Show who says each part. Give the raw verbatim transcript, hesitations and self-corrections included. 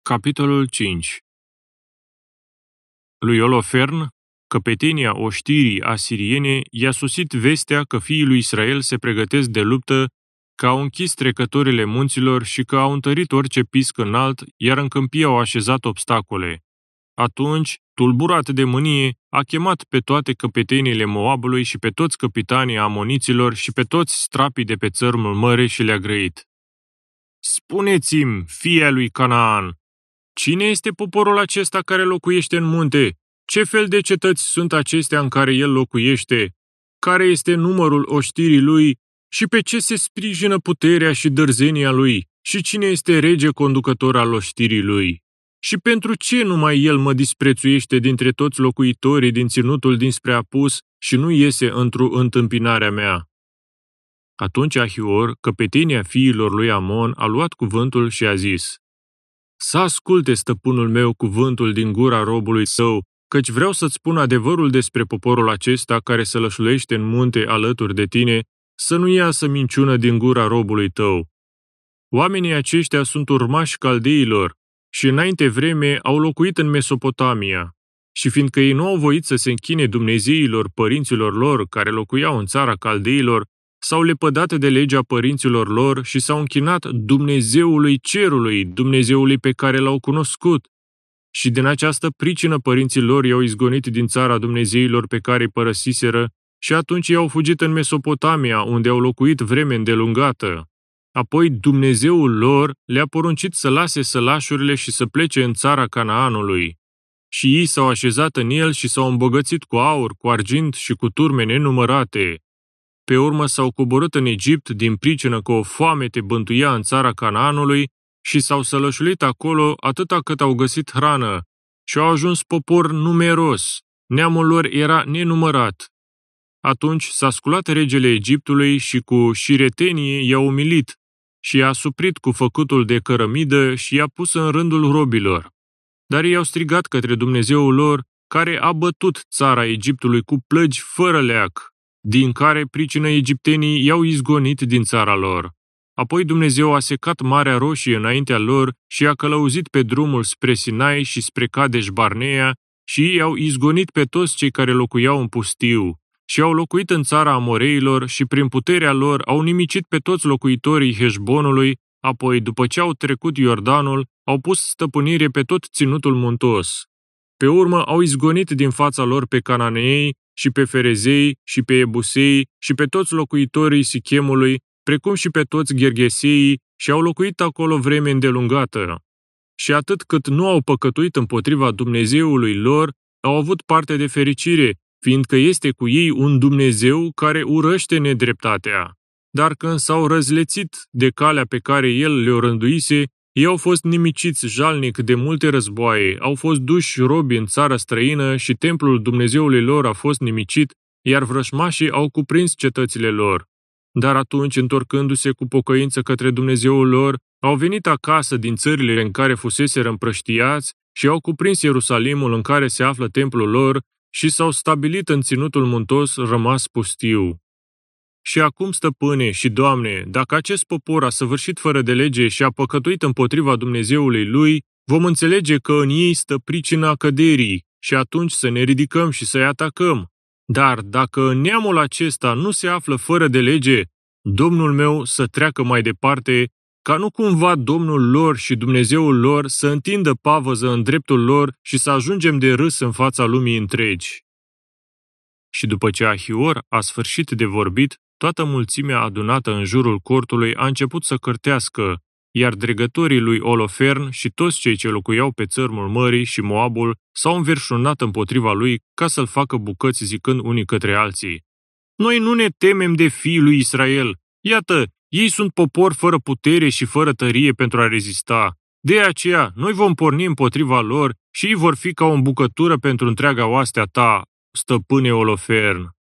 Speaker 1: Capitolul cinci. Lui Olofern, căpetenia oștirii asiriene, i-a sosit vestea că fiii lui Israel se pregătesc de luptă, că au închis trecătorile munților și că au întărit orice pisc înalt, iar în câmpie au așezat obstacole. Atunci, tulburat de mânie, a chemat pe toate căpeteniile Moabului și pe toți capitanii amoniților și pe toți strapii de pe țărmul mării și le-a grăit: „Spuneți-mi, fii ai lui Canaan, cine este poporul acesta care locuiește în munte? Ce fel de cetăți sunt acestea în care el locuiește? Care este numărul oștirii lui? Și pe ce se sprijină puterea și dârzenia lui? Și cine este rege conducător al oștirii lui? Și pentru ce numai el mă disprețuiește dintre toți locuitorii din ținutul dinspre apus și nu iese într-o întâmpinarea mea?” Atunci Ahior, căpetenia fiilor lui Amon, a luat cuvântul și a zis: „Să asculte, stăpânul meu, cuvântul din gura robului său, căci vreau să-ți spun adevărul despre poporul acesta care se lășluiește în munte alături de tine, să nu iasă minciună din gura robului tău. Oamenii aceștia sunt urmași caldeilor și înainte vreme au locuit în Mesopotamia. Și fiindcă ei nu au voit să se închine dumnezeilor părinților lor care locuiau în țara caldeilor, s-au lepădat de legea părinților lor și s-au închinat Dumnezeului cerului, Dumnezeului pe care l-au cunoscut. Și din această pricină părinții lor i-au izgonit din țara dumnezeilor pe care îi părăsiseră și atunci i-au fugit în Mesopotamia, unde au locuit vreme îndelungată. Apoi Dumnezeul lor le-a poruncit să lase sălașurile și să plece în țara Canaanului. Și ei s-au așezat în el și s-au îmbogățit cu aur, cu argint și cu turme nenumărate. Pe urmă s-au coborât în Egipt din pricină că o foamete bântuia în țara Canaanului și s-au sălășuit acolo atâta cât au găsit hrană și au ajuns popor numeros, neamul lor era nenumărat. Atunci s-a sculat regele Egiptului și cu șiretenie i-a umilit și i-a suprit cu făcutul de cărămidă și i-a pus în rândul robilor. Dar ei au strigat către Dumnezeul lor, care a bătut țara Egiptului cu plăgi fără leac, din care pricină egiptenii i-au izgonit din țara lor. Apoi Dumnezeu a secat Marea Roșie înaintea lor și i-a călăuzit pe drumul spre Sinai și spre Cadeș Barnea și ei au izgonit pe toți cei care locuiau în pustiu și au locuit în țara Amoreilor și prin puterea lor au nimicit pe toți locuitorii Heșbonului, apoi după ce au trecut Iordanul, au pus stăpânire pe tot ținutul muntos. Pe urmă au izgonit din fața lor pe cananeei și pe ferezei și pe ebusei și pe toți locuitorii Sichemului, precum și pe toți ghergheseii, și au locuit acolo vreme îndelungată. Și atât cât nu au păcătuit împotriva Dumnezeului lor, au avut parte de fericire, fiindcă este cu ei un Dumnezeu care urăște nedreptatea. Dar când s-au răzlețit de calea pe care El le-o rânduise, ei au fost nimiciți jalnic de multe războaie, au fost duși robi în țara străină și templul Dumnezeului lor a fost nimicit, iar vrășmașii au cuprins cetățile lor. Dar atunci, întorcându-se cu pocăință către Dumnezeul lor, au venit acasă din țările în care fuseseră împrăștiați și au cuprins Ierusalimul în care se află templul lor și s-au stabilit în ținutul muntos rămas pustiu. Și acum, stăpâne și Doamne, dacă acest popor a săvârșit fără de lege și a păcătuit împotriva Dumnezeului lui, vom înțelege că în ei stă pricina căderii și atunci să ne ridicăm și să-i atacăm. Dar dacă în neamul acesta nu se află fără de lege, Domnul meu să treacă mai departe, ca nu cumva Domnul lor și Dumnezeul lor să întindă pavăză în dreptul lor și să ajungem de râs în fața lumii întregi.” Și după ce Ahior a sfârșit de vorbit, toată mulțimea adunată în jurul cortului a început să cârtească, iar dregătorii lui Olofern și toți cei ce locuiau pe țărmul mării și Moabul s-au înverșunat împotriva lui ca să-l facă bucăți zicând unii către alții: „Noi nu ne temem de fiii lui Israel. Iată, ei sunt popor fără putere și fără tărie pentru a rezista. De aceea, noi vom porni împotriva lor și ei vor fi ca o îmbucătură pentru întreaga oastea ta, stăpâne Olofern.”